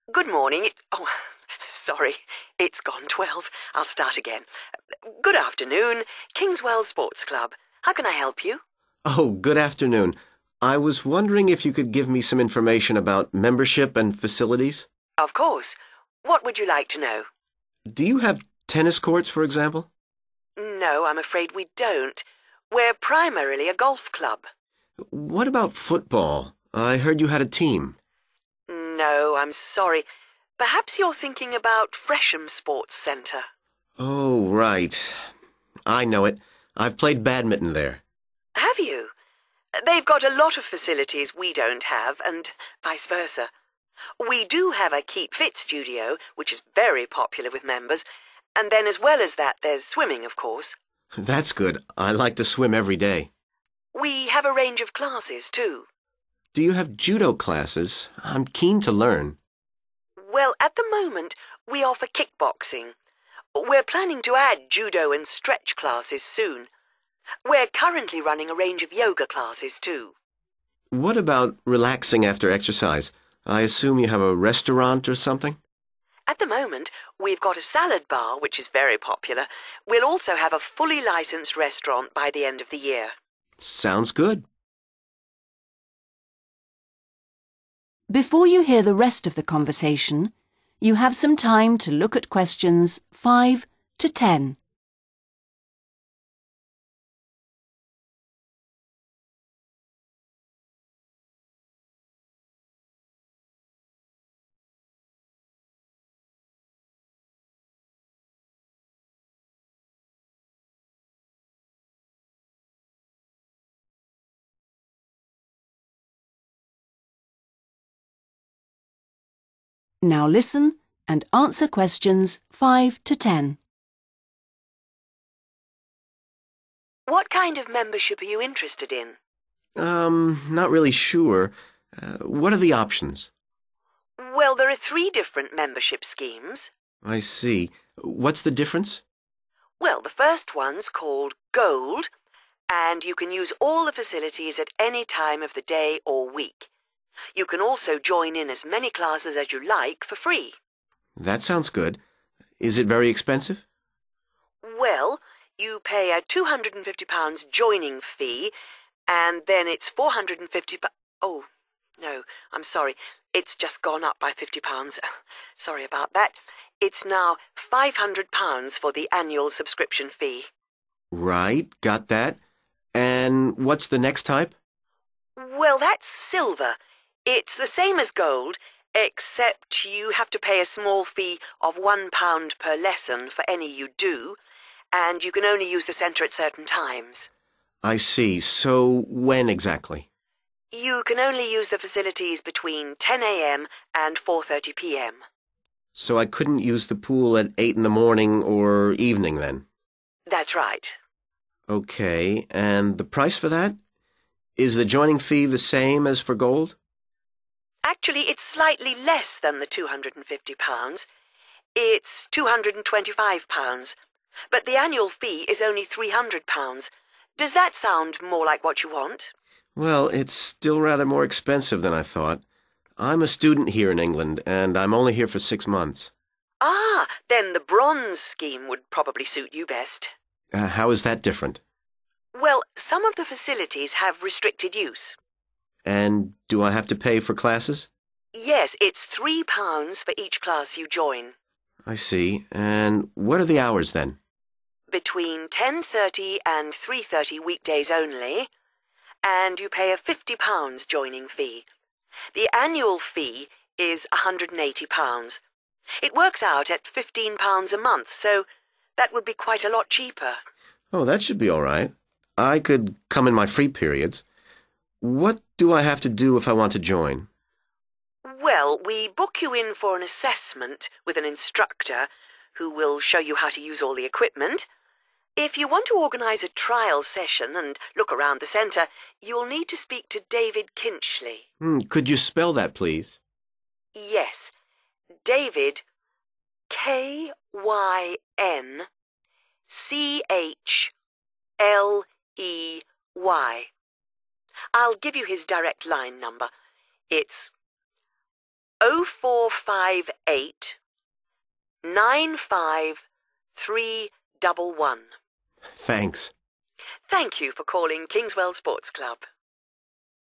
Good morning. Sorry, it's gone 12. I'll start again. Good afternoon, Kingswell Sports Club. How can I help you? Oh, good afternoon. I was wondering if you could give me some information about membership and facilities. Of course. What would you like to know? Do you have tennis courts, for example? No, I'm afraid we don't. We're primarily a golf club. What about football? I heard you had a team. No, I'm sorry. Perhaps you're thinking about Fresham Sports Centre. Oh, right. I know it. I've played badminton there. Have you? They've got a lot of facilities we don't have, and vice versa. We do have a Keep Fit studio, which is very popular with members, and then as well as that, there's swimming, of course. That's good. I like to swim every day. We have a range of classes, too. Do you have judo classes? I'm keen to learn. Well, at the moment, we offer kickboxing. We're planning to add judo and stretch classes soon. We're currently running a range of yoga classes, too. What about relaxing after exercise? I assume you have a restaurant or something? At the moment, we've got a salad bar, which is very popular. We'll also have a fully licensed restaurant by the end of the year. Sounds good. Before you hear the rest of the conversation, you have some time to look at questions 5 to 10. Now listen and answer questions 5 to 10. What kind of membership are you interested in? Not really sure. What are the options? Well, there are 3 different membership schemes. I see. What's the difference? Well, the first one's called Gold, and you can use all the facilities at any time of the day or week. You can also join in as many classes as you like for free. That sounds good. Is it very expensive? Well, you pay a £250 joining fee, and then it's £450. Oh, no, I'm sorry. It's just gone up by £50. Sorry about that. It's now £500 for the annual subscription fee. Right, got that. And what's the next type? Well, that's silver. It's the same as gold, except you have to pay a small fee of £1 per lesson for any you do, and you can only use the centre at certain times. I see. So when exactly? You can only use the facilities between 10 a.m. and 4:30 p.m. So I couldn't use the pool at 8 in the morning or evening then? That's right. Okay, and the price for that? Is the joining fee the same as for gold? Actually, it's slightly less than the £250. It's £225. But the annual fee is only £300. Does that sound more like what you want? Well, it's still rather more expensive than I thought. I'm a student here in England, and I'm only here for 6 months. Ah, then the bronze scheme would probably suit you best. How is that different? Well, some of the facilities have restricted use. And do I have to pay for classes? Yes, it's £3 for each class you join. I see. And what are the hours then? Between 10:30 and 3:30 weekdays only, and you pay a £50 joining fee. The annual fee is £180. It works out at £15 a month, so that would be quite a lot cheaper. Oh, that should be all right. I could come in my free periods. What do I have to do if I want to join? Well, we book you in for an assessment with an instructor who will show you how to use all the equipment. If you want to organise a trial session and look around the centre, you'll need to speak to David Kinchley. Could you spell that, please? Yes, David, K-Y-N-C-H-L-E-Y. I'll give you his direct line number. It's 04 0458 95311. Thanks. Thank you for calling Kingswell Sports Club.